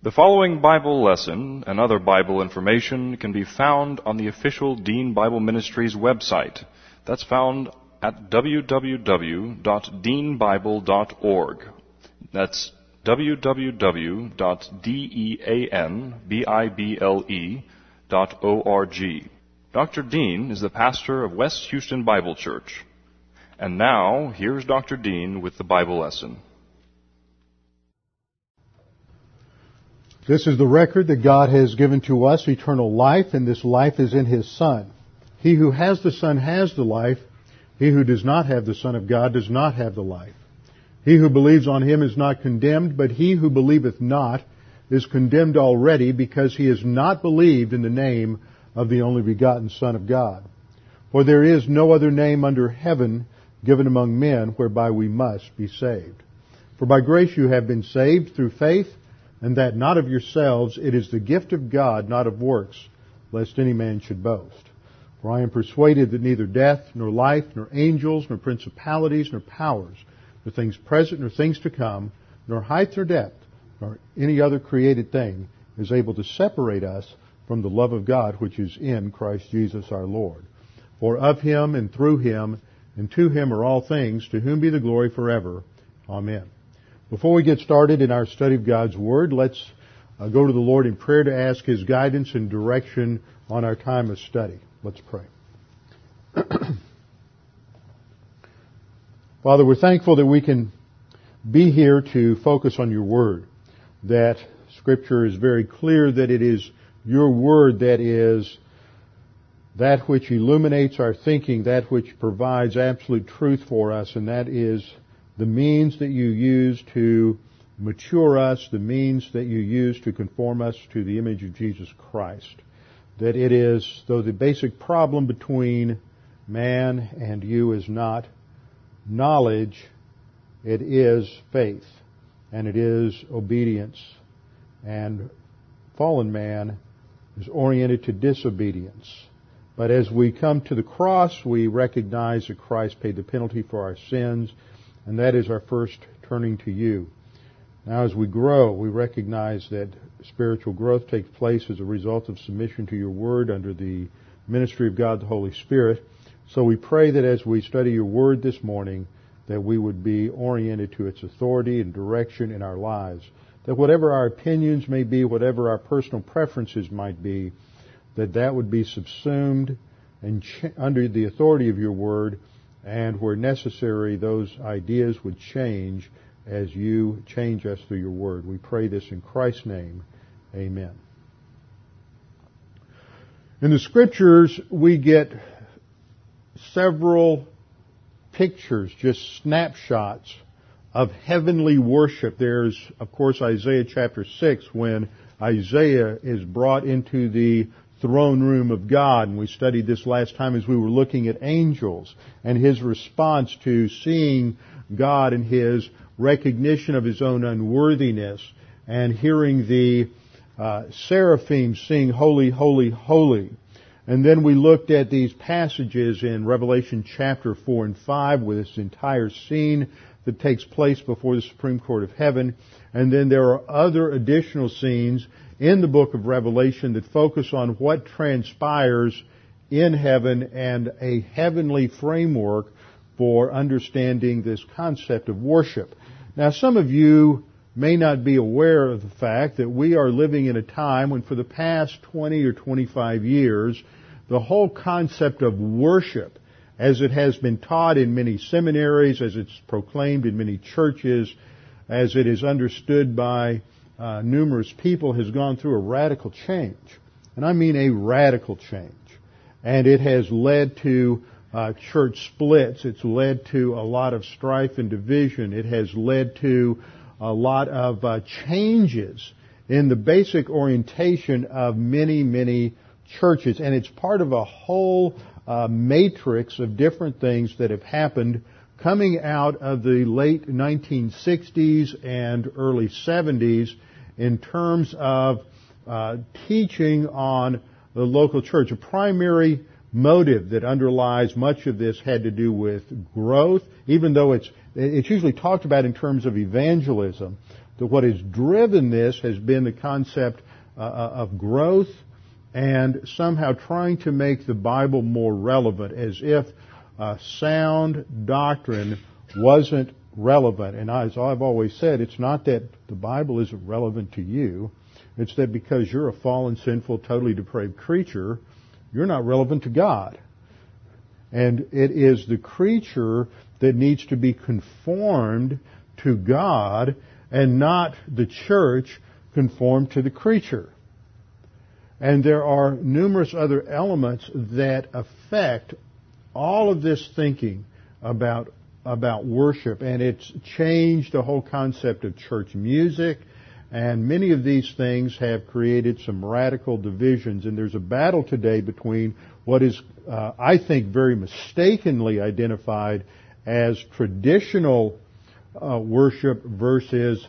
The following Bible lesson and other Bible information can be found on the official Dean Bible Ministries website. That's found at www.deanbible.org. That's www.deanbible.org. Dr. Dean is the pastor of West Houston Bible Church. And now, here's Dr. Dean with the Bible lesson. This is the record that God has given to us, eternal life, and this life is in His Son. He who has the Son has the life. He who does not have the Son of God does not have the life. He who believes on Him is not condemned, but he who believeth not is condemned already, because he has not believed in the name of the only begotten Son of God. For there is no other name under heaven given among men whereby we must be saved. For by grace you have been saved through faith, and that not of yourselves, it is the gift of God, not of works, lest any man should boast. For I am persuaded that neither death, nor life, nor angels, nor principalities, nor powers, nor things present, nor things to come, nor height, nor depth, nor any other created thing is able to separate us from the love of God which is in Christ Jesus our Lord. For of Him, and through Him, and to Him are all things, to whom be the glory forever. Amen. Before we get started in our study of God's Word, let's go to the Lord in prayer to ask His guidance and direction on our time of study. Let's pray. Father, we're thankful that we can be here to focus on Your Word, that Scripture is very clear that it is Your Word that is that which illuminates our thinking, that which provides absolute truth for us, and that is the means that You use to mature us, the means that You use to conform us to the image of Jesus Christ. That it is, though the basic problem between man and You is not knowledge, it is faith, and it is obedience. And fallen man is oriented to disobedience. But as we come to the cross, we recognize that Christ paid the penalty for our sins, and that is our first turning to You. Now as we grow, we recognize that spiritual growth takes place as a result of submission to Your Word under the ministry of God the Holy Spirit. So we pray that as we study Your Word this morning, that we would be oriented to its authority and direction in our lives. That whatever our opinions may be, whatever our personal preferences might be, that would be subsumed and under the authority of Your Word, and where necessary, those ideas would change as You change us through Your Word. We pray this in Christ's name. Amen. In the Scriptures, we get several pictures, just snapshots of heavenly worship. There's, of course, Isaiah chapter 6, when Isaiah is brought into the throne room of God, and we studied this last time as we were looking at angels and his response to seeing God and his recognition of his own unworthiness, and hearing the seraphim sing, "Holy, holy, holy." And then we looked at these passages in Revelation chapter 4 and 5 with this entire scene that takes place before the Supreme Court of Heaven. And then there are other additional scenes in the book of Revelation that focus on what transpires in heaven and a heavenly framework for understanding this concept of worship. Now, some of you may not be aware of the fact that we are living in a time when for the past 20 or 25 years, the whole concept of worship, as it has been taught in many seminaries, as it's proclaimed in many churches, as it is understood by numerous people, has gone through a radical change. And I mean a radical change. And it has led to church splits. It's led to a lot of strife and division. It has led to a lot of changes in the basic orientation of many, many churches. And it's part of a whole matrix of different things that have happened coming out of the late 1960s and early 70s in terms of teaching on the local church. A primary motive that underlies much of this had to do with growth, even though it's usually talked about in terms of evangelism. what has driven this has been the concept of growth and somehow trying to make the Bible more relevant, as if sound doctrine wasn't relevant. And as I've always said, it's not that the Bible isn't relevant to you. It's that because you're a fallen, sinful, totally depraved creature, you're not relevant to God. And it is the creature that needs to be conformed to God and not the church conformed to the creature. And there are numerous other elements that affect all of this thinking about worship, and it's changed the whole concept of church music, and many of these things have created some radical divisions, and there's a battle today between what is, I think, very mistakenly identified as traditional worship versus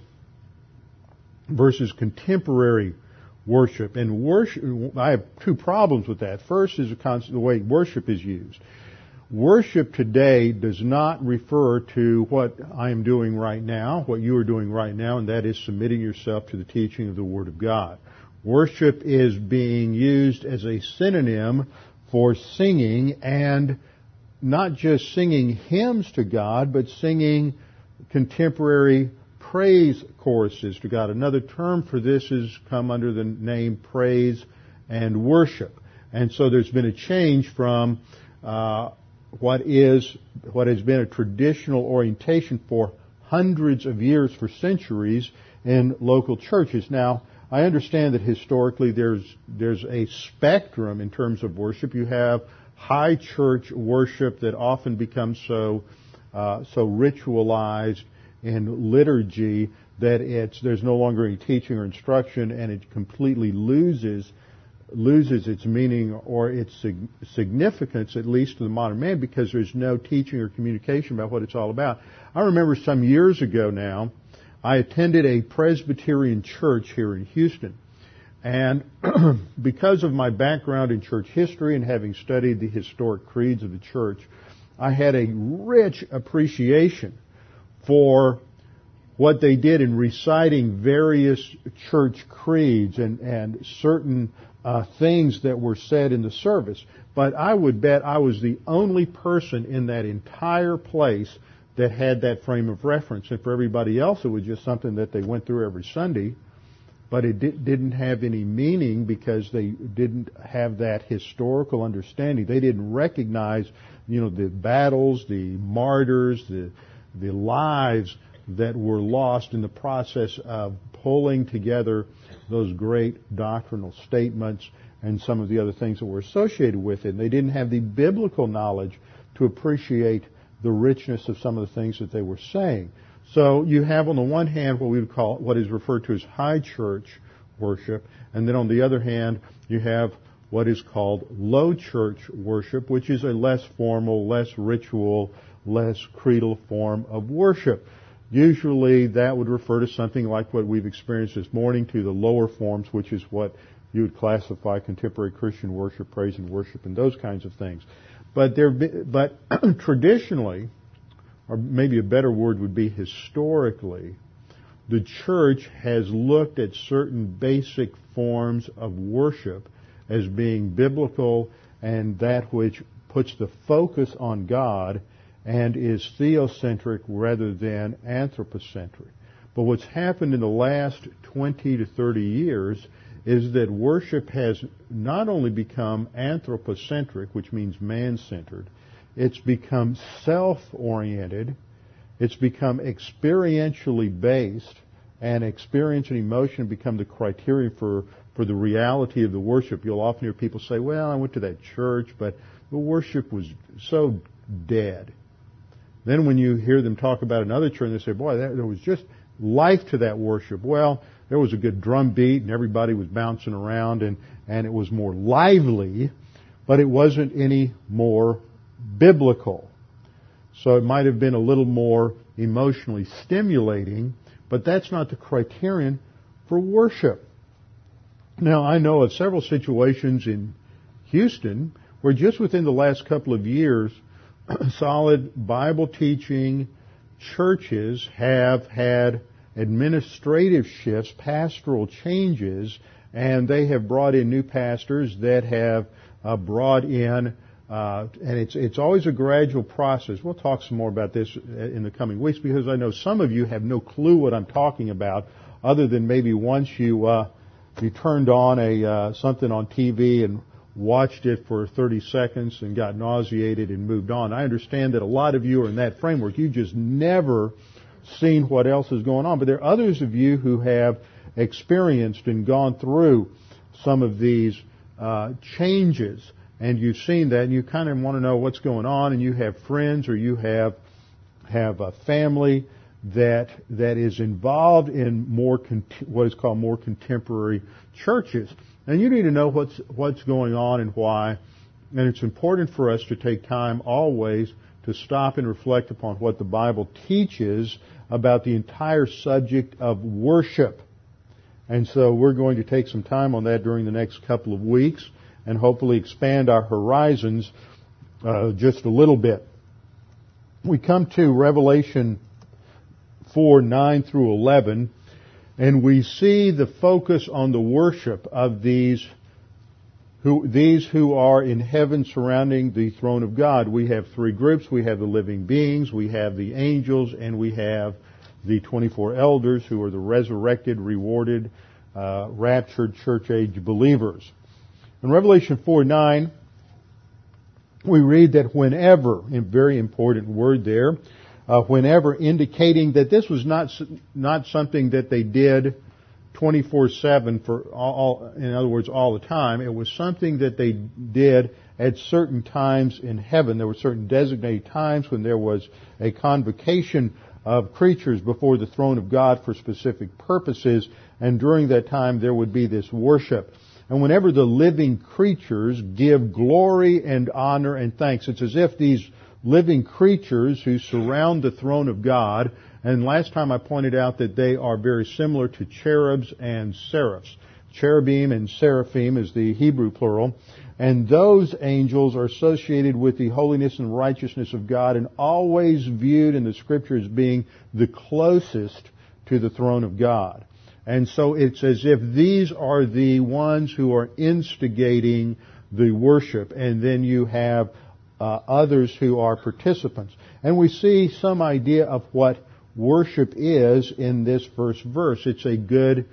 contemporary worship. And worship, I have two problems with that. First is the way worship is used. Worship today does not refer to what I am doing right now, what you are doing right now, and that is submitting yourself to the teaching of the Word of God. Worship is being used as a synonym for singing, and not just singing hymns to God, but singing contemporary praise choruses to God. Another term for this has come under the name praise and worship. And so there's been a change from what has been a traditional orientation for hundreds of years, for centuries, in local churches. Now, I understand that historically there's a spectrum in terms of worship. You have high church worship that often becomes so ritualized in liturgy that there's no longer any teaching or instruction, and it completely loses its meaning or its significance, at least to the modern man, because there's no teaching or communication about what it's all about. I remember some years ago now, I attended a Presbyterian church here in Houston. And because of my background in church history and having studied the historic creeds of the church, I had a rich appreciation for what they did in reciting various church creeds and certain things that were said in the service. But I would bet I was the only person in that entire place that had that frame of reference. And for everybody else, it was just something that they went through every Sunday. But it didn't have any meaning because they didn't have that historical understanding. They didn't recognize, the battles, the martyrs, the lives that were lost in the process of pulling together those great doctrinal statements and some of the other things that were associated with it. And they didn't have the biblical knowledge to appreciate the richness of some of the things that they were saying. So you have on the one hand what we would call what is referred to as high church worship, and then on the other hand you have what is called low church worship, which is a less formal, less ritual, less creedal form of worship. Usually that would refer to something like what we've experienced this morning, to the lower forms, which is what you would classify contemporary Christian worship, praise and worship, and those kinds of things. But traditionally, or maybe a better word would be historically, the church has looked at certain basic forms of worship as being biblical and that which puts the focus on God and is theocentric rather than anthropocentric. But what's happened in the last 20 to 30 years is that worship has not only become anthropocentric, which means man-centered, it's become self-oriented, it's become experientially based, and experience and emotion become the criteria for the reality of the worship. You'll often hear people say, well, I went to that church, but the worship was so dead. Then when you hear them talk about another church, they say, boy, there was just life to that worship. Well, there was a good drum beat, and everybody was bouncing around, and it was more lively, but it wasn't any more biblical. So it might have been a little more emotionally stimulating, but that's not the criterion for worship. Now, I know of several situations in Houston where just within the last couple of years, solid Bible teaching churches have had administrative shifts, pastoral changes, and they have brought in new pastors that have brought in, and it's always a gradual process. We'll talk some more about this in the coming weeks because I know some of you have no clue what I'm talking about, other than maybe once you turned on something on TV and watched it for 30 seconds and got nauseated and moved on. I understand that a lot of you are in that framework. You just never seen what else is going on. But there are others of you who have experienced and gone through some of these changes, and you've seen that, and you kind of want to know what's going on, and you have friends or you have a family that is involved in what is called more contemporary churches. And you need to know what's going on and why. And it's important for us to take time always to stop and reflect upon what the Bible teaches about the entire subject of worship. And so we're going to take some time on that during the next couple of weeks and hopefully expand our horizons just a little bit. We come to Revelation 4:9 through 11, and we see the focus on the worship of these who are in heaven surrounding the throne of God. We have three groups. We have the living beings, we have the angels, and we have the 24 elders who are the resurrected, rewarded, raptured church-age believers. In Revelation 4:9, we read that whenever, a very important word there, whenever, indicating that this was not something that they did 24/7 for all, in other words, all the time. It was something that they did at certain times in heaven. There were certain designated times when there was a convocation of creatures before the throne of God for specific purposes, and during that time there would be this worship. And whenever the living creatures give glory and honor and thanks, it's as if these living creatures who surround the throne of God, and last time I pointed out that they are very similar to cherubs and seraphs. Cherubim and seraphim is the Hebrew plural, and those angels are associated with the holiness and righteousness of God and always viewed in the Scripture as being the closest to the throne of God. And so it's as if these are the ones who are instigating the worship, and then you have others who are participants. And we see some idea of what worship is in this first verse. It's a good,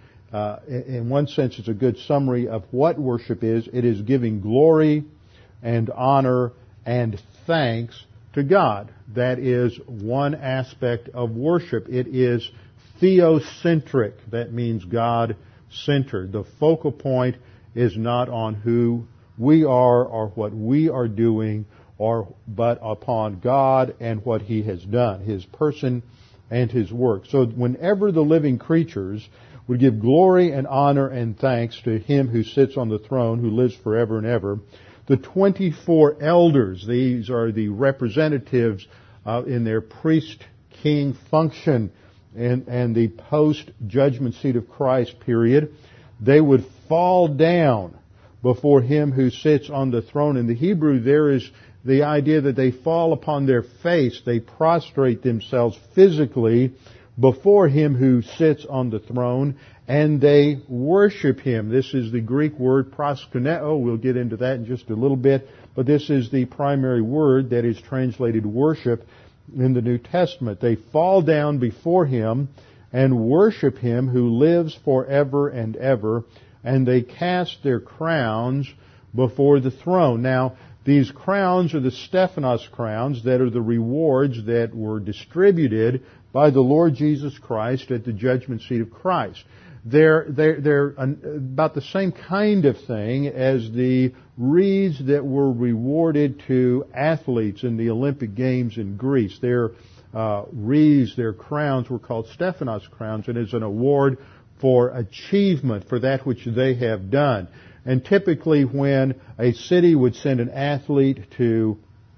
in one sense, it's a good summary of what worship is. It is giving glory and honor and thanks to God. That is one aspect of worship. It is theocentric. That means God-centered. The focal point is not on who we are or what we are doing, but upon God and what He has done, His person and His work. So whenever the living creatures would give glory and honor and thanks to Him who sits on the throne, who lives forever and ever, the 24 elders, these are the representatives in their priest-king function and the post-judgment seat of Christ period, they would fall down before Him who sits on the throne. In the Hebrew, there is the idea that they fall upon their face, they prostrate themselves physically before Him who sits on the throne, and they worship Him. This is the Greek word proskuneo. We'll get into that in just a little bit, but this is the primary word that is translated worship in the New Testament. They fall down before Him and worship Him who lives forever and ever, and they cast their crowns before the throne. Now, these crowns are the Stephanos crowns that are the rewards that were distributed by the Lord Jesus Christ at the judgment seat of Christ. They're about the same kind of thing as the wreaths that were rewarded to athletes in the Olympic Games in Greece. Their wreaths, their crowns were called Stephanos crowns, and it's an award for achievement for that which they have done. And typically when a city would send an athlete to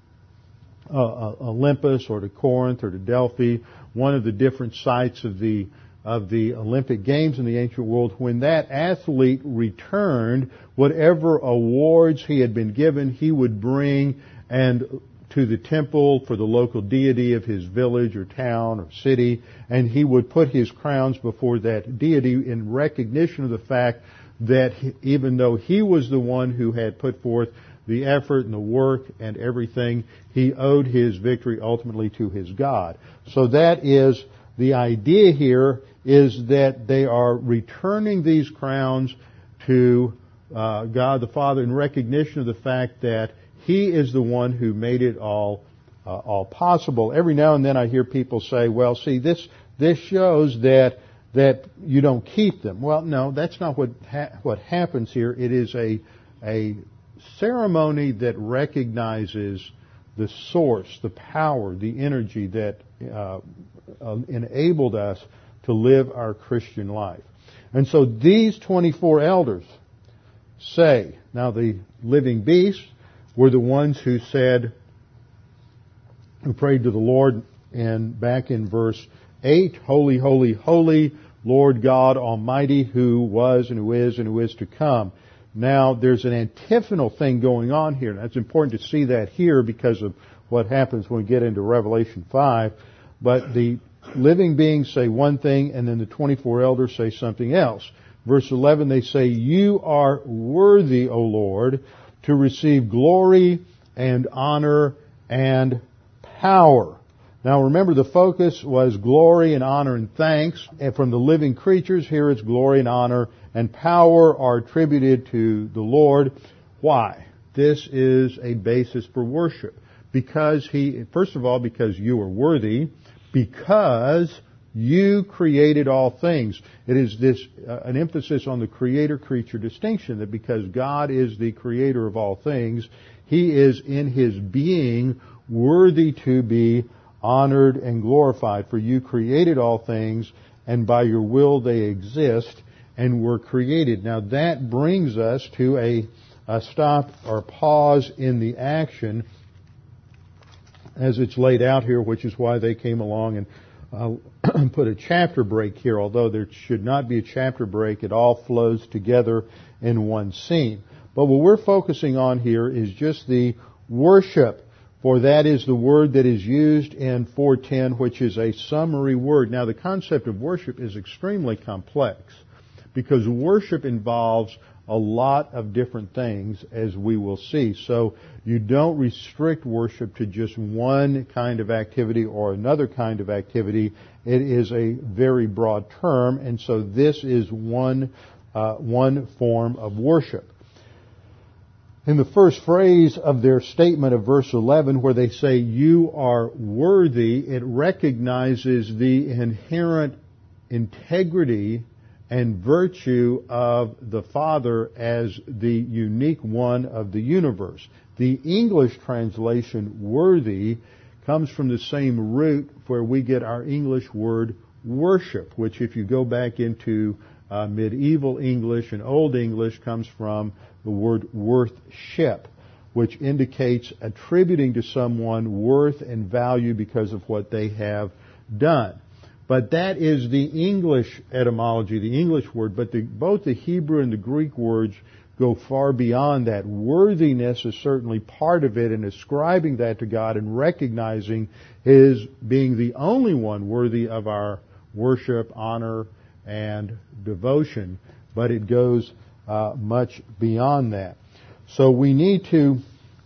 Olympus or to Corinth or to Delphi, one of the different sites of the Olympic Games in the ancient world, when that athlete returned, whatever awards he had been given, he would bring and to the temple for the local deity of his village or town or city, and he would put his crowns before that deity in recognition of the fact that even though he was the one who had put forth the effort and the work and everything, he owed his victory ultimately to his God. So that is the idea here, is that they are returning these crowns to God the Father in recognition of the fact that He is the one who made it all possible. Every now and then I hear people say, well, see, this shows that you don't keep them. Well, no, that's not what happens here. It is a ceremony that recognizes the source, the power, the energy that enabled us to live our Christian life. And so these 24 elders say, now the living beasts were the ones who said, who prayed to the Lord, and back in verse 8, Holy, holy, holy, Lord God Almighty, who was and who is to come. Now, there's an antiphonal thing going on here. And it's important to see that here because of what happens when we get into Revelation 5. But the living beings say one thing, and then the 24 elders say something else. Verse 11, they say, You are worthy, O Lord, to receive glory and honor and power. Now remember, the focus was glory and honor and thanks. And from the living creatures, here it's glory and honor and power are attributed to the Lord. Why? This is a basis for worship. Because first of all, because you are worthy, because you created all things. It is an emphasis on the creator-creature distinction, that because God is the creator of all things, He is in His being worthy to be honored and glorified. For you created all things, and by your will they exist and were created. Now that brings us to a stop or pause in the action as it's laid out here, which is why they came along and put a chapter break here. Although there should not be a chapter break, it all flows together in one scene. But what we're focusing on here is just the worship, for that is the word that is used in 4:10, which is a summary word. Now the concept of worship is extremely complex, because worship involves a lot of different things, as we will see. So you don't restrict worship to just one kind of activity or another kind of activity. It is a very broad term, and so this is one form of worship. In the first phrase of their statement of verse 11, where they say, You are worthy, it recognizes the inherent integrity and virtue of the Father as the unique one of the universe. The English translation, worthy, comes from the same root where we get our English word worship, which if you go back into medieval English and Old English comes from the word worthship, which indicates attributing to someone worth and value because of what they have done. But that is the English etymology, the English word, but both the Hebrew and the Greek words go far beyond that. Worthiness is certainly part of it, and ascribing that to God and recognizing His being the only one worthy of our worship, honor, and devotion. But it goes much beyond that. So we need to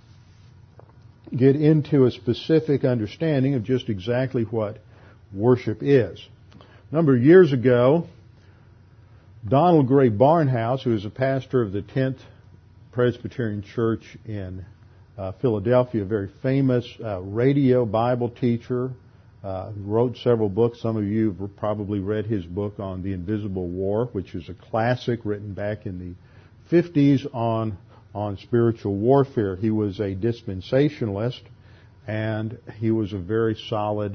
get into a specific understanding of just exactly what worship is. A number of years ago, Donald Gray Barnhouse, who is a pastor of the 10th Presbyterian Church in Philadelphia, a very famous radio Bible teacher, wrote several books. Some of you have probably read his book on the Invisible War, which is a classic written back in the 50s on spiritual warfare. He was a dispensationalist, and he was a very solid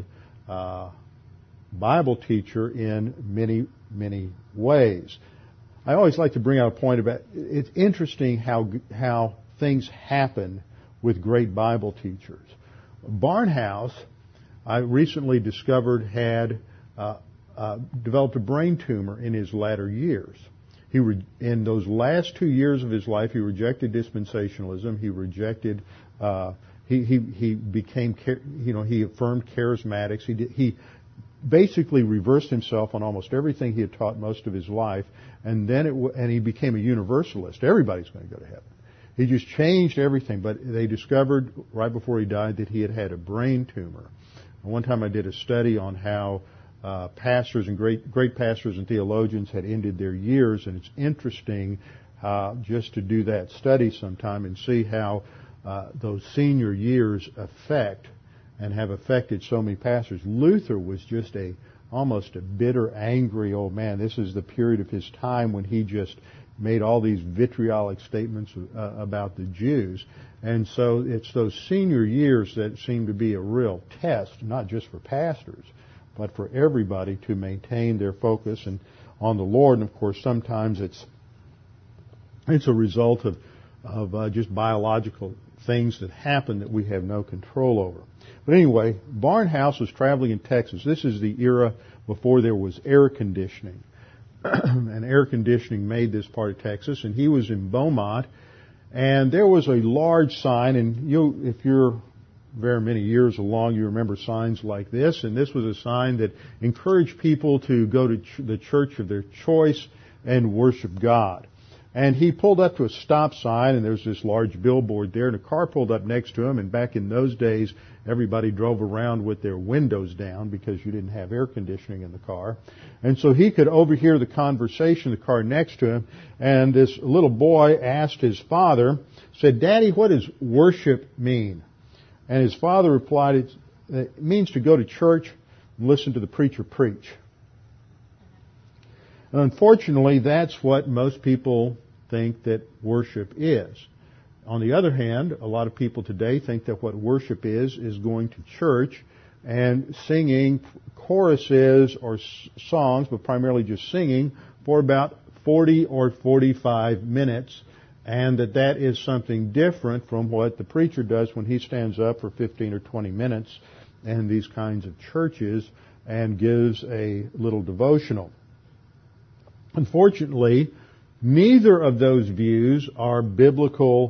Bible teacher in many, many ways. I always like to bring out a point about, it's interesting how things happen with great Bible teachers. Barnhouse, I recently discovered, had developed a brain tumor in his latter years. In those last 2 years of his life, he rejected dispensationalism. He rejected he became, he affirmed charismatics. He basically reversed himself on almost everything he had taught most of his life, and then he became a universalist. Everybody's going to go to heaven. He just changed everything, but they discovered right before he died that he had a brain tumor. And one time I did a study on how pastors and great pastors and theologians had ended their years, and it's interesting just to do that study sometime and see how those senior years affect and have affected so many pastors. Luther was just almost a bitter, angry old man. This is the period of his time when he just made all these vitriolic statements about the Jews. And so it's those senior years that seem to be a real test, not just for pastors, but for everybody to maintain their focus and on the Lord. And of course, sometimes it's a result of just biological things that happen that we have no control over. But anyway, Barnhouse was traveling in Texas. This is the era before there was air conditioning. And air conditioning made this part of Texas. And he was in Beaumont. And there was a large sign. And if you're very many years along, you remember signs like this. And this was a sign that encouraged people to go to the church of their choice and worship God. And he pulled up to a stop sign, and there's this large billboard there, and a car pulled up next to him. And back in those days, everybody drove around with their windows down because you didn't have air conditioning in the car. And so he could overhear the conversation in the car next to him. And this little boy asked his father, said, "Daddy, what does worship mean?" And his father replied, "It means to go to church and listen to the preacher preach." And unfortunately, that's what most people think that worship is. On the other hand, a lot of people today think that what worship is going to church and singing choruses or songs, but primarily just singing, for about 40 or 45 minutes, and that is something different from what the preacher does when he stands up for 15 or 20 minutes in these kinds of churches and gives a little devotional. Unfortunately, neither of those views are biblical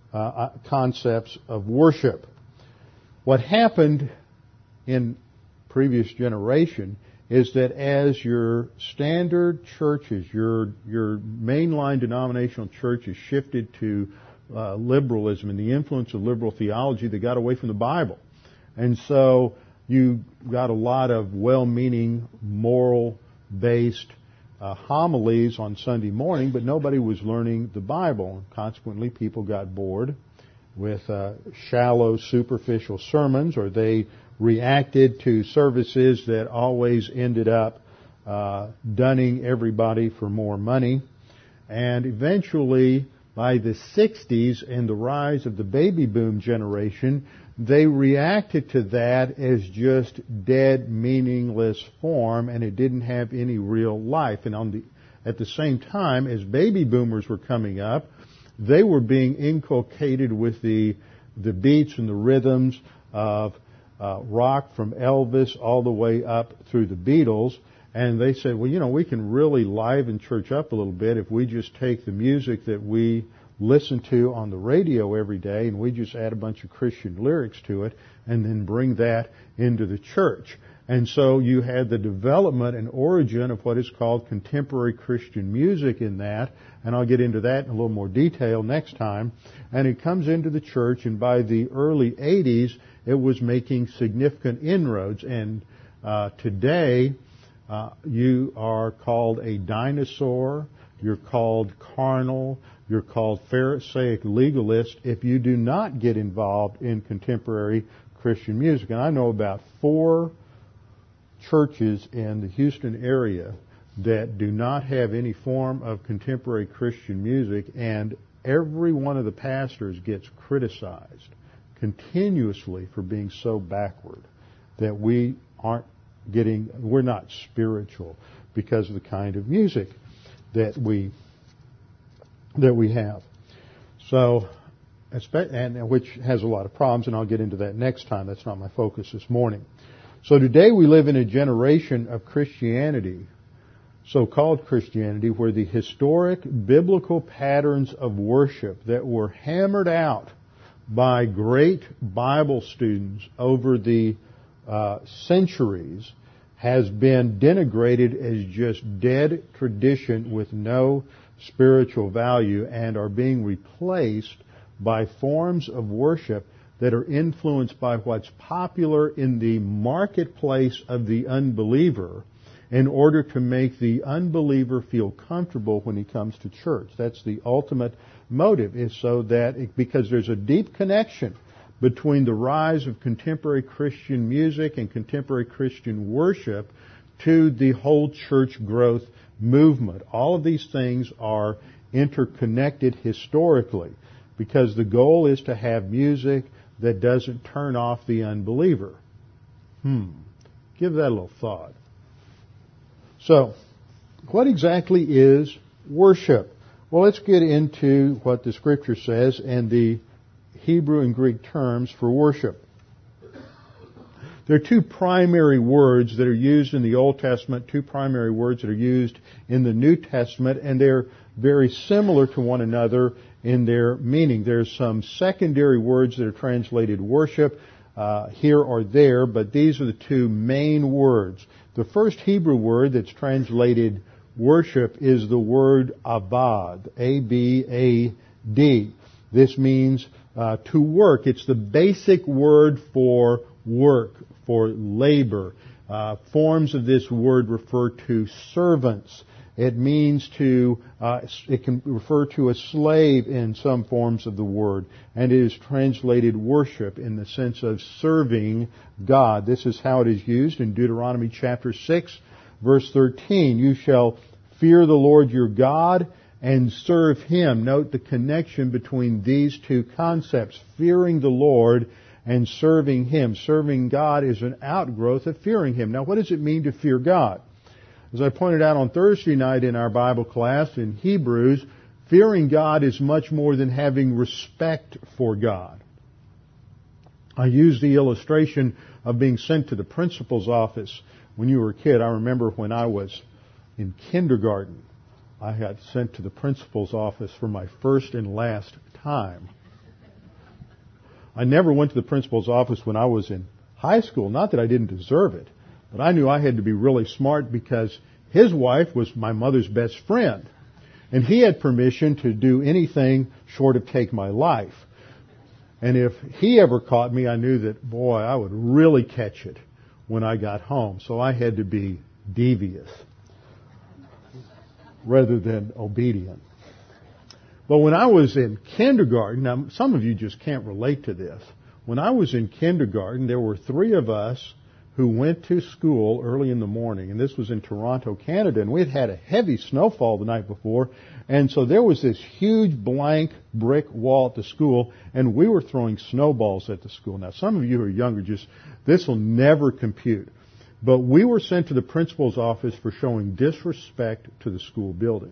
concepts of worship. What happened in previous generation is that as your standard churches, your mainline denominational churches shifted to liberalism and the influence of liberal theology, they got away from the Bible. And so you got a lot of well-meaning, moral-based homilies on Sunday morning, but nobody was learning the Bible. Consequently, people got bored with shallow, superficial sermons, or they reacted to services that always ended up dunning everybody for more money. And eventually, by the 60s and the rise of the baby boom generation, they reacted to that as just dead, meaningless form, and it didn't have any real life. And at the same time, as baby boomers were coming up, they were being inculcated with the beats and the rhythms of rock from Elvis all the way up through the Beatles. And they said, well, we can really liven church up a little bit if we just take the music that we listen to on the radio every day and we just add a bunch of Christian lyrics to it and then bring that into the church. And so you had the development and origin of what is called contemporary Christian music in that, and I'll get into that in a little more detail next time. And it comes into the church, and by the early 80s, it was making significant inroads. And today, you are called a dinosaur, you're called carnal, you're called Pharisaic legalist if you do not get involved in contemporary Christian music. And I know about 4 churches in the Houston area that do not have any form of contemporary Christian music, and every one of the pastors gets criticized continuously for being so backward that we're not spiritual because of the kind of music that we have. So, and which has a lot of problems, and I'll get into that next time. That's not my focus this morning. So today we live in a generation of Christianity, so-called Christianity, where the historic biblical patterns of worship that were hammered out by great Bible students over the centuries has been denigrated as just dead tradition with no spiritual value and are being replaced by forms of worship that are influenced by what's popular in the marketplace of the unbeliever in order to make the unbeliever feel comfortable when he comes to church. That's the ultimate motive, is so that, because there's a deep connection between the rise of contemporary Christian music and contemporary Christian worship to the whole church growth movement. All of these things are interconnected historically, because the goal is to have music that doesn't turn off the unbeliever. Give that a little thought. So, what exactly is worship? Well, let's get into what the Scripture says and the Hebrew and Greek terms for worship. There are two primary words that are used in the Old Testament, two primary words that are used in the New Testament, and they're very similar to one another in their meaning. There's some secondary words that are translated worship here or there, but these are the two main words. The first Hebrew word that's translated worship is the word abad, A-B-A-D. This means to work. It's the basic word for work, for labor. Forms of this word refer to servants. It means it can refer to a slave in some forms of the word. And it is translated worship in the sense of serving God. This is how it is used in Deuteronomy chapter 6, verse 13. You shall fear the Lord your God and serve Him. Note the connection between these two concepts, fearing the Lord and serving Him. Serving God is an outgrowth of fearing Him. Now, what does it mean to fear God? As I pointed out on Thursday night in our Bible class in Hebrews, fearing God is much more than having respect for God. I used the illustration of being sent to the principal's office when you were a kid. I remember when I was in kindergarten, I got sent to the principal's office for my first and last time. I never went to the principal's office when I was in high school. Not that I didn't deserve it, but I knew I had to be really smart because his wife was my mother's best friend. And he had permission to do anything short of take my life. And if he ever caught me, I knew that, boy, I would really catch it when I got home. So I had to be devious rather than obedient. But when I was in kindergarten, now some of you just can't relate to this. When I was in kindergarten, there were 3 of us who went to school early in the morning, and this was in Toronto, Canada, and we had had a heavy snowfall the night before, and so there was this huge blank brick wall at the school, and we were throwing snowballs at the school. Now, some of you who are younger, this will never compute. But we were sent to the principal's office for showing disrespect to the school building.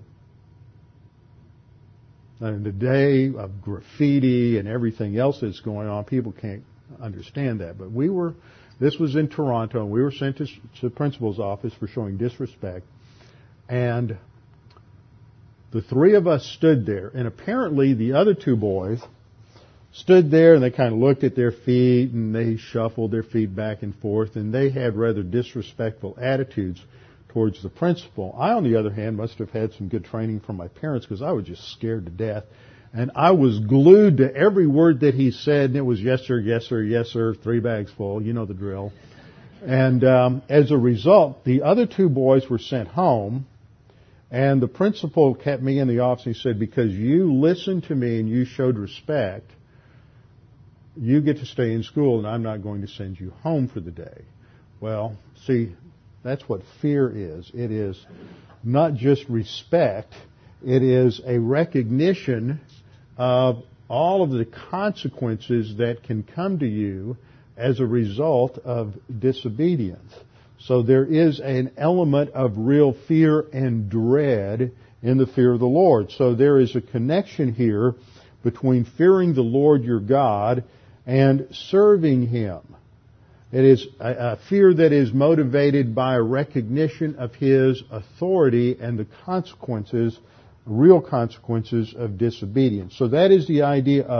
And in the day of graffiti and everything else that's going on, people can't understand that. But this was in Toronto, and we were sent to the principal's office for showing disrespect. And the 3 of us stood there, and apparently the other 2 boys stood there and they kind of looked at their feet and they shuffled their feet back and forth, and they had rather disrespectful attitudes towards the principal. I, on the other hand, must have had some good training from my parents because I was just scared to death. And I was glued to every word that he said, and it was yes sir, yes sir, yes sir, 3 bags full, you know the drill. And as a result, the other 2 boys were sent home, and the principal kept me in the office and he said, because you listened to me and you showed respect, you get to stay in school and I'm not going to send you home for the day. Well, see, that's what fear is. It is not just respect, it is a recognition of all of the consequences that can come to you as a result of disobedience. So there is an element of real fear and dread in the fear of the Lord. So there is a connection here between fearing the Lord your God and serving Him. It is a fear that is motivated by a recognition of His authority and the consequences, real consequences of disobedience. So that is the idea of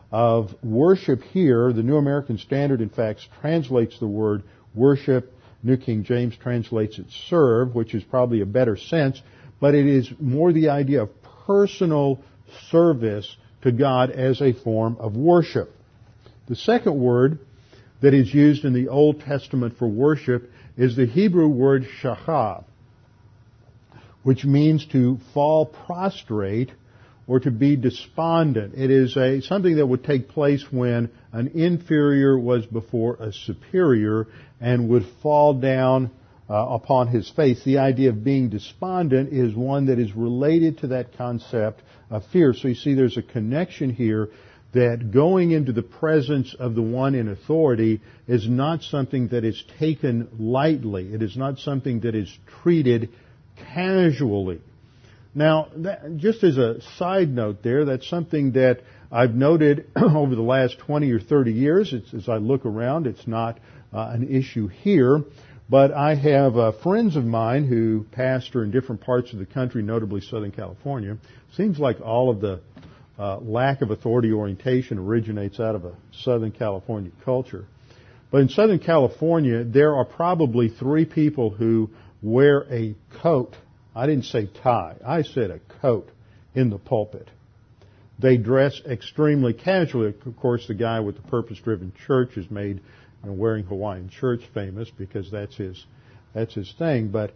of worship here. The New American Standard, in fact, translates the word worship. New King James translates it serve, which is probably a better sense, but it is more the idea of personal service to God as a form of worship. The second word that is used in the Old Testament for worship is the Hebrew word shachah, which means to fall prostrate or to be despondent. It is something that would take place when an inferior was before a superior and would fall down upon his face. The idea of being despondent is one that is related to that concept of fear. So you see there's a connection here that going into the presence of the one in authority is not something that is taken lightly. It is not something that is treated casually. Now, just as a side note there, that's something that I've noted over the last 20 or 30 years. As I look around, it's not an issue here. But I have friends of mine who pastor in different parts of the country, notably Southern California. Seems like all of the lack of authority orientation originates out of a Southern California culture. But in Southern California, there are probably 3 people who wear a coat. I didn't say tie. I said a coat in the pulpit. They dress extremely casually. Of course, the guy with the purpose-driven church is made wearing Hawaiian shirts famous because that's his thing. But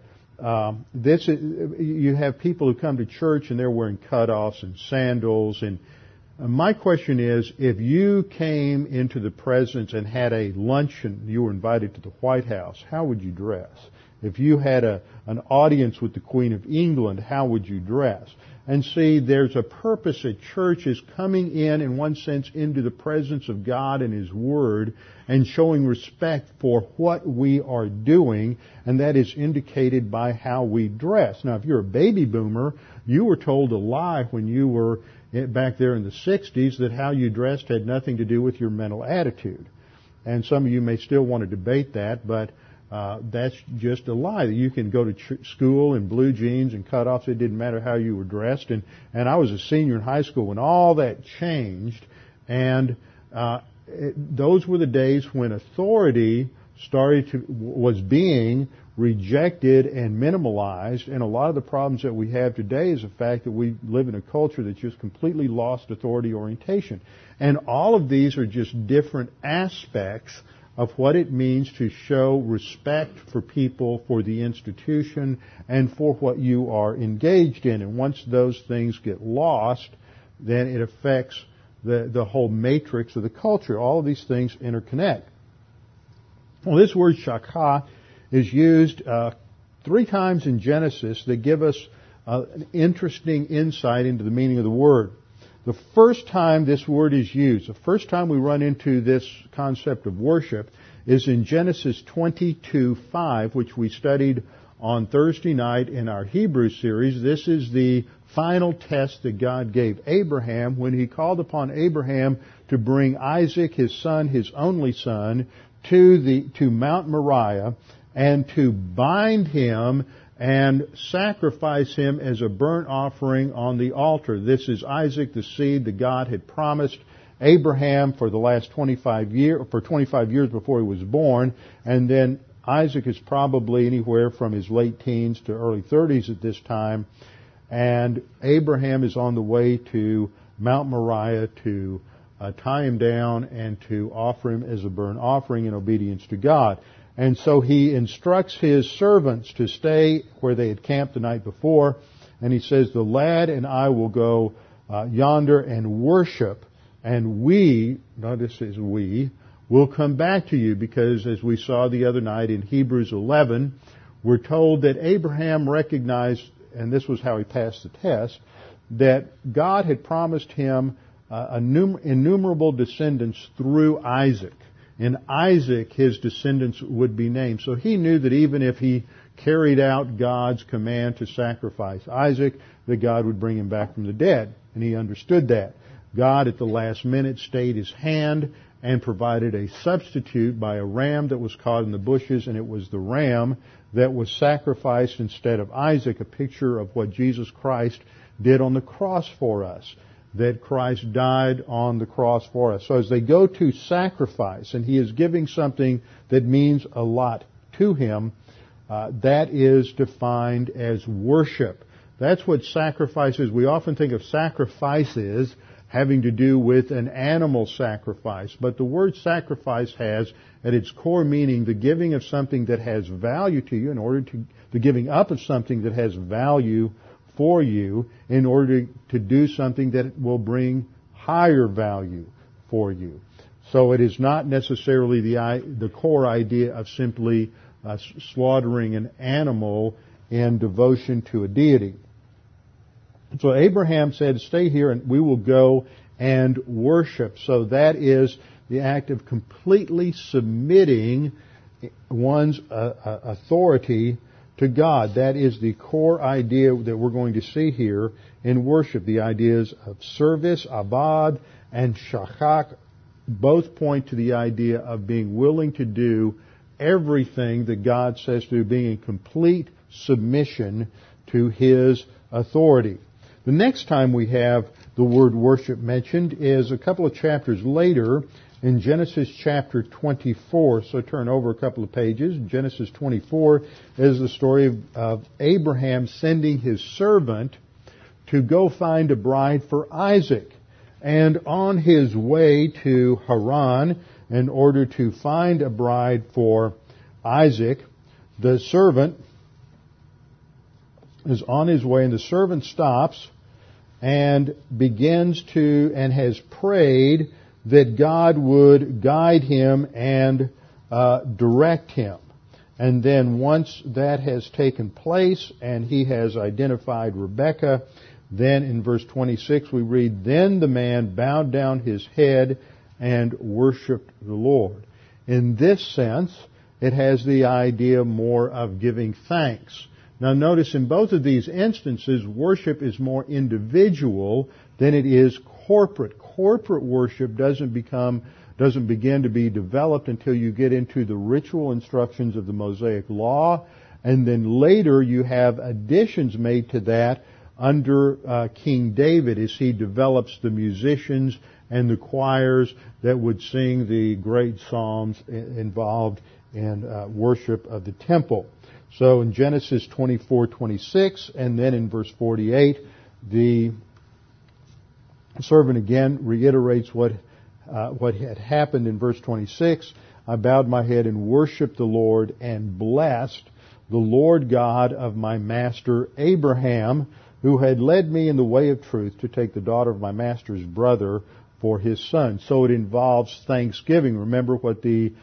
you have people who come to church and they're wearing cutoffs and sandals. And my question is, if you came into the presence and had a luncheon, you were invited to the White House, how would you dress? If you had an audience with the Queen of England, how would you dress? And see, there's a purpose at church is coming in one sense, into the presence of God and His Word and showing respect for what we are doing, and that is indicated by how we dress. Now, if you're a baby boomer, you were told a lie when you were back there in the 60s that how you dressed had nothing to do with your mental attitude. And some of you may still want to debate that, but that's just a lie. You can go to school in blue jeans and cutoffs. It didn't matter how you were dressed. And I was a senior in high school when all that changed. And those were the days when authority was being rejected and minimalized. And a lot of the problems that we have today is the fact that we live in a culture that's just completely lost authority orientation. And all of these are just different aspects of what it means to show respect for people, for the institution, and for what you are engaged in. And once those things get lost, then it affects the whole matrix of the culture. All of these things interconnect. Well, this word shachah is used 3 times in Genesis that give us an interesting insight into the meaning of the word. The first time this word is used, the first time we run into this concept of worship is in Genesis 22:5, which we studied on Thursday night in our Hebrew series. This is the final test that God gave Abraham when He called upon Abraham to bring Isaac, his son, his only son, to Mount Moriah and to bind him and sacrifice him as a burnt offering on the altar. This is Isaac, the seed that God had promised Abraham for the last 25 years before he was born, and then Isaac is probably anywhere from his late teens to early 30s at this time, and Abraham is on the way to Mount Moriah to tie him down and to offer him as a burnt offering in obedience to God. And so he instructs his servants to stay where they had camped the night before. And he says, the lad and I will go yonder and worship. And we, notice is we, will come back to you. Because as we saw the other night in Hebrews 11, we're told that Abraham recognized, and this was how he passed the test, that God had promised him innumerable descendants through Isaac. In Isaac, his descendants would be named. So he knew that even if he carried out God's command to sacrifice Isaac, that God would bring him back from the dead. And he understood that. God, at the last minute, stayed His hand and provided a substitute by a ram that was caught in the bushes, and it was the ram that was sacrificed instead of Isaac, a picture of what Jesus Christ did on the cross for us. that Christ died on the cross for us. So as they go to sacrifice, and he is giving something that means a lot to him, that is defined as worship. That's what sacrifice is. We often think of sacrifices having to do with an animal sacrifice, but the word sacrifice has at its core meaning the giving of something that has value to you in order to, the giving up of something that has value for you in order to do something that will bring higher value for you. So it is not necessarily the core idea of simply slaughtering an animal in devotion to a deity. So Abraham said, stay here and we will go and worship. So that is the act of completely submitting one's authority to God. That is the core idea that we're going to see here in worship. The ideas of service, abad, and shachak both point to the idea of being willing to do everything that God says to do, being in complete submission to His authority. The next time we have the word worship mentioned is a couple of chapters later in Genesis chapter 24. So turn over a couple of pages. Genesis 24 is the story of Abraham sending his servant to go find a bride for Isaac. And on his way to Haran, in order to find a bride for Isaac, the servant is on his way, and the servant stops and begins to, and has prayed that God would guide him and direct him. And then once that has taken place and he has identified Rebekah, then in verse 26 we read, then the man bowed down his head and worshipped the Lord. In this sense, it has the idea more of giving thanks. Now notice in both of these instances, worship is more individual than it is corporate. Corporate worship doesn't begin to be developed until you get into the ritual instructions of the Mosaic Law, and then later you have additions made to that under King David as he develops the musicians and the choirs that would sing the great psalms involved in worship of the temple. So in Genesis 24:26 and then in verse 48, the servant again reiterates what had happened in verse 26. I bowed my head and worshipped the Lord and blessed the Lord God of my master Abraham, who had led me in the way of truth to take the daughter of my master's brother for his son. So it involves thanksgiving. Remember what the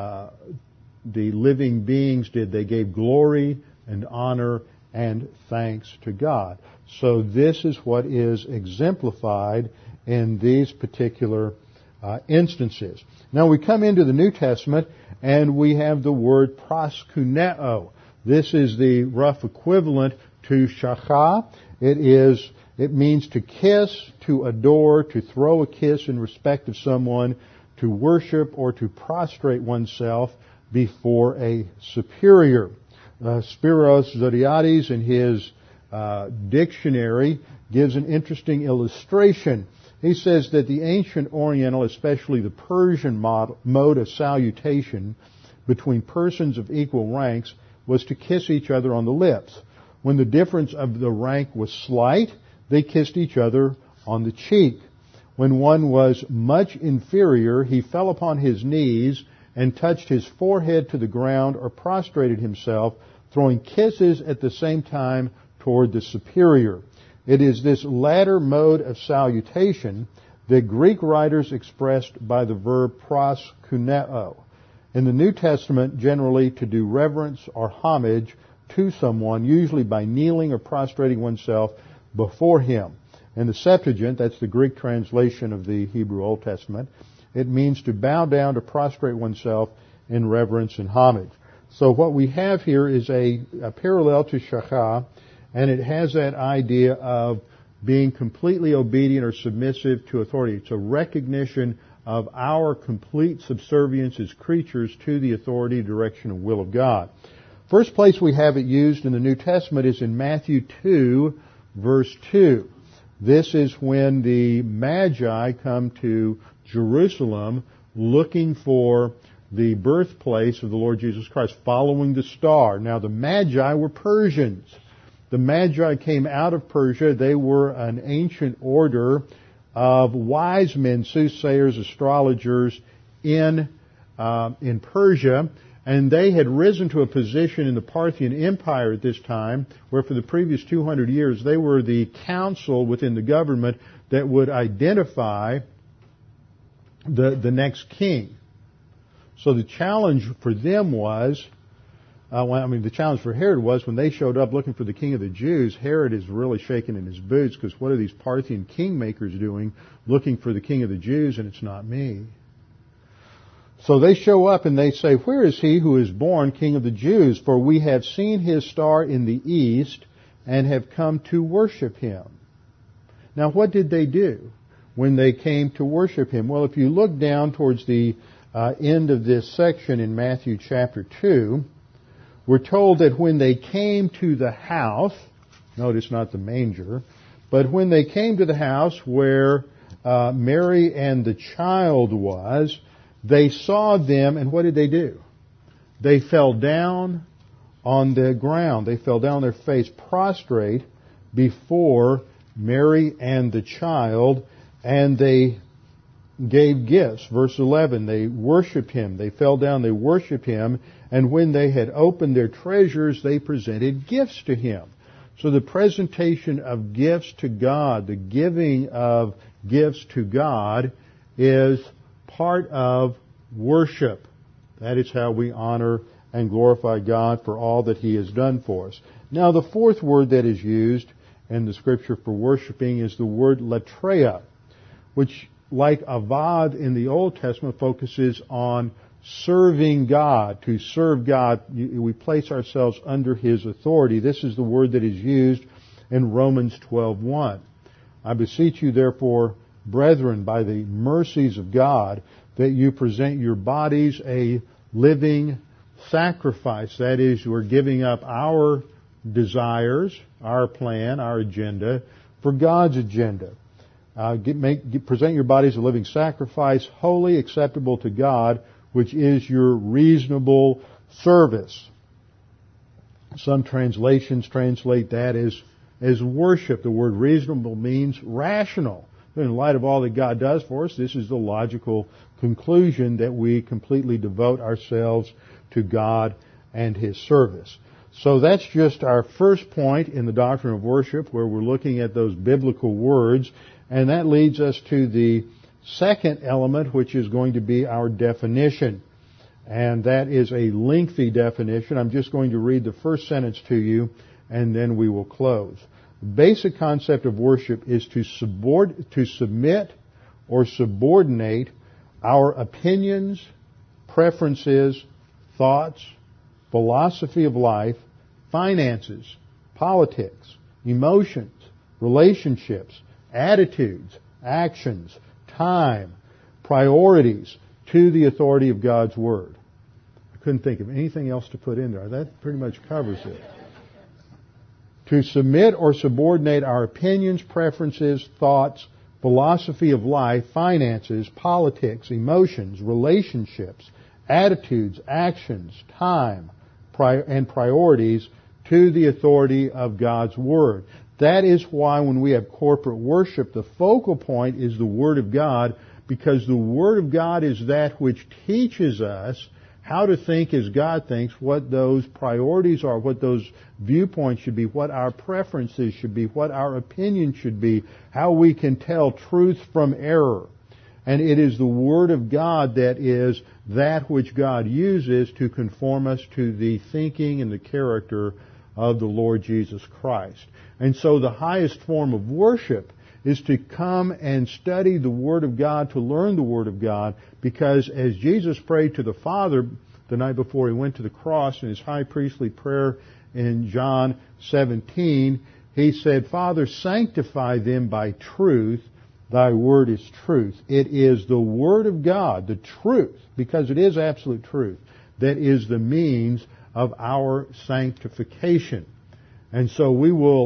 living beings did. They gave glory and honor and thanks to God. So this is what is exemplified in these particular instances. Now we come into the New Testament and we have the word proskuneo. This is the rough equivalent to shacha. It means to kiss, to adore, to throw a kiss in respect of someone, to worship or to prostrate oneself before a superior. Spiros Zodhiates in his dictionary gives an interesting illustration. He says that the ancient Oriental, especially the Persian mode of salutation between persons of equal ranks was to kiss each other on the lips. When the difference of the rank was slight, they kissed each other on the cheek. When one was much inferior, he fell upon his knees and touched his forehead to the ground or prostrated himself, throwing kisses at the same time toward the superior. It is this latter mode of salutation that Greek writers expressed by the verb proskuneo. In the New Testament, generally to do reverence or homage to someone, usually by kneeling or prostrating oneself before him. In the Septuagint, that's the Greek translation of the Hebrew Old Testament, it means to bow down, to prostrate oneself in reverence and homage. So what we have here is a parallel to shacha, and it has that idea of being completely obedient or submissive to authority. It's a recognition of our complete subservience as creatures to the authority, direction, and will of God. First place we have it used in the New Testament is in Matthew 2, verse 2. This is when the Magi come to Jerusalem looking for the birthplace of the Lord Jesus Christ, following the star. Now, the Magi were Persians. The Magi came out of Persia. They were an ancient order of wise men, soothsayers, astrologers in Persia, and they had risen to a position in the Parthian Empire at this time where for the previous 200 years they were the council within the government that would identify the next king. So the challenge for them was, the challenge for Herod was when they showed up looking for the king of the Jews, Herod is really shaking in his boots because what are these Parthian kingmakers doing looking for the king of the Jews and it's not me? So they show up and they say, "Where is he who is born king of the Jews? For we have seen his star in the east and have come to worship him." Now what did they do when they came to worship him? Well, if you look down towards the end of this section in Matthew chapter 2, we're told that when they came to the house, notice not the manger, but when they came to the house where Mary and the child was, they saw them, and what did they do? They fell down on the ground. They fell down on their face prostrate before Mary and the child, and they gave gifts. Verse 11, they worshiped him. They fell down, they worshiped him, and when they had opened their treasures, they presented gifts to him. So the presentation of gifts to God, the giving of gifts to God, is part of worship. That is how we honor and glorify God for all that he has done for us. Now the fourth word that is used in the scripture for worshiping is the word latreia, which, like avad in the Old Testament, focuses on serving God. To serve God, we place ourselves under his authority. This is the word that is used in Romans 12:1. "I beseech you, therefore, brethren, by the mercies of God, that you present your bodies a living sacrifice." That is, we're giving up our desires, our plan, our agenda, for God's agenda. Present your bodies a living sacrifice, holy, acceptable to God, which is your reasonable service. Some translations translate that as worship. The word reasonable means rational. In light of all that God does for us, this is the logical conclusion that we completely devote ourselves to God and his service. So that's just our first point in the doctrine of worship, where we're looking at those biblical words, and that leads us to the second element, which is going to be our definition. And that is a lengthy definition. I'm just going to read the first sentence to you, and then we will close. The basic concept of worship is to submit or subordinate our opinions, preferences, thoughts, philosophy of life, finances, politics, emotions, relationships, attitudes, actions, time, priorities to the authority of God's Word. I couldn't think of anything else to put in there. That pretty much covers it. To submit or subordinate our opinions, preferences, thoughts, philosophy of life, finances, politics, emotions, relationships, attitudes, actions, time, and priorities to the authority of God's Word. That is why when we have corporate worship, the focal point is the Word of God, because the Word of God is that which teaches us how to think as God thinks, what those priorities are, what those viewpoints should be, what our preferences should be, what our opinions should be, how we can tell truth from error. And it is the Word of God that is that which God uses to conform us to the thinking and the character of the Lord Jesus Christ. And so the highest form of worship is to come and study the Word of God, to learn the Word of God, because as Jesus prayed to the Father the night before he went to the cross in his high priestly prayer in John 17, he said, "Father, sanctify them by truth. Thy Word is truth." It is the Word of God, the truth, because it is absolute truth, that is the means of our sanctification. And so we will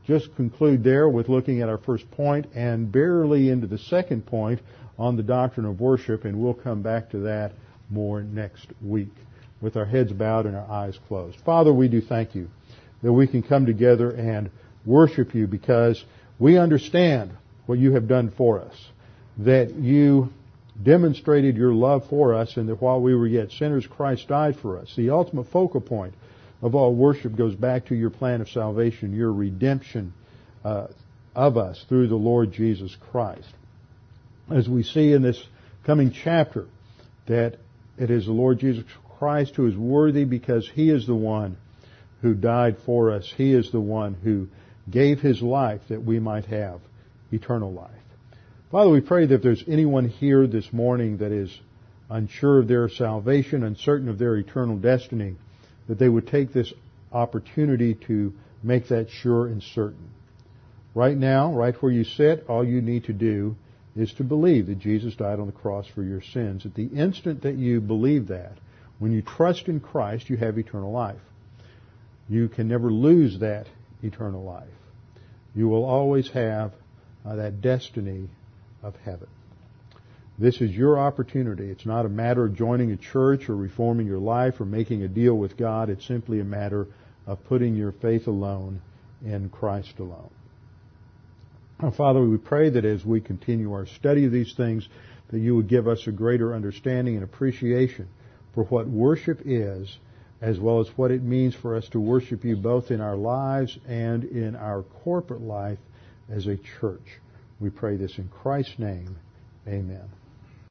just conclude there with looking at our first point and barely into the second point on the doctrine of worship, and we'll come back to that more next week with our heads bowed and our eyes closed. Father, we do thank you that we can come together and worship you because we understand what you have done for us, that you demonstrated your love for us, and that while we were yet sinners, Christ died for us. The ultimate focal point of all worship goes back to your plan of salvation, your redemption of us through the Lord Jesus Christ. As we see in this coming chapter, that it is the Lord Jesus Christ who is worthy because He is the one who died for us. He is the one who gave His life that we might have eternal life. Father, we pray that if there's anyone here this morning that is unsure of their salvation, uncertain of their eternal destiny, that they would take this opportunity to make that sure and certain. Right now, right where you sit, all you need to do is to believe that Jesus died on the cross for your sins. At the instant that you believe that, when you trust in Christ, you have eternal life. You can never lose that eternal life. You will always have that destiny of heaven. This is your opportunity. It's not a matter of joining a church or reforming your life or making a deal with God. It's simply a matter of putting your faith alone in Christ alone. Now, Father, we pray that as we continue our study of these things, that you would give us a greater understanding and appreciation for what worship is, as well as what it means for us to worship you both in our lives and in our corporate life as a church. We pray this in Christ's name. Amen.